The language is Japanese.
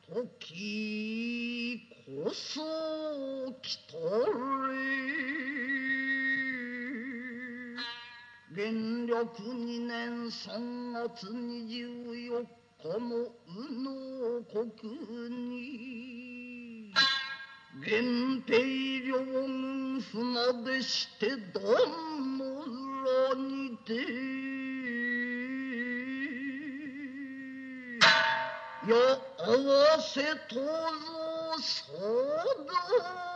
時こそ来たれ元禄2年3月24日の宇野国に源平両軍船でして壇の裏にてや合わせとぞ騒動